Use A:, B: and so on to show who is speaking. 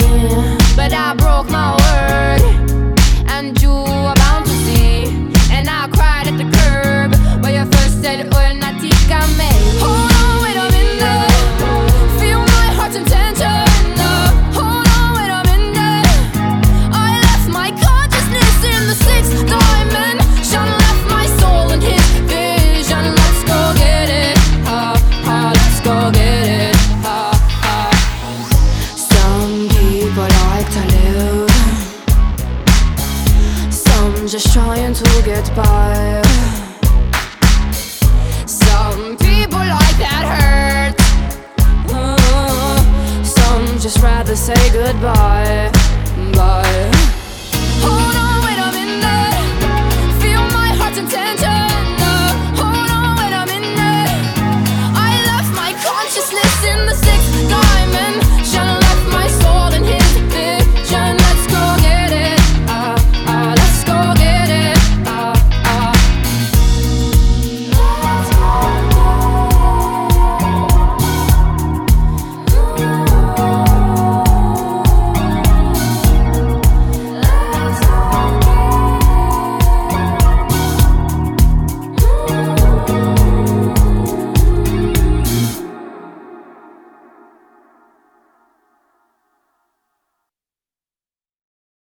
A: but I broke my word, and you were bound to see. And I cried at the curb where you first said, "Oh, natícame." Hold on, wait a minute. Feel my heart's intention. Hold on, wait a minute. I left my consciousness in the sixth dimension, left my soul in his vision. Let's go get it, ha ha. Let's go get it, ha ha. Some people like to live, some just trying to get by. Some people like that hurt, some just rather say goodbye, bye.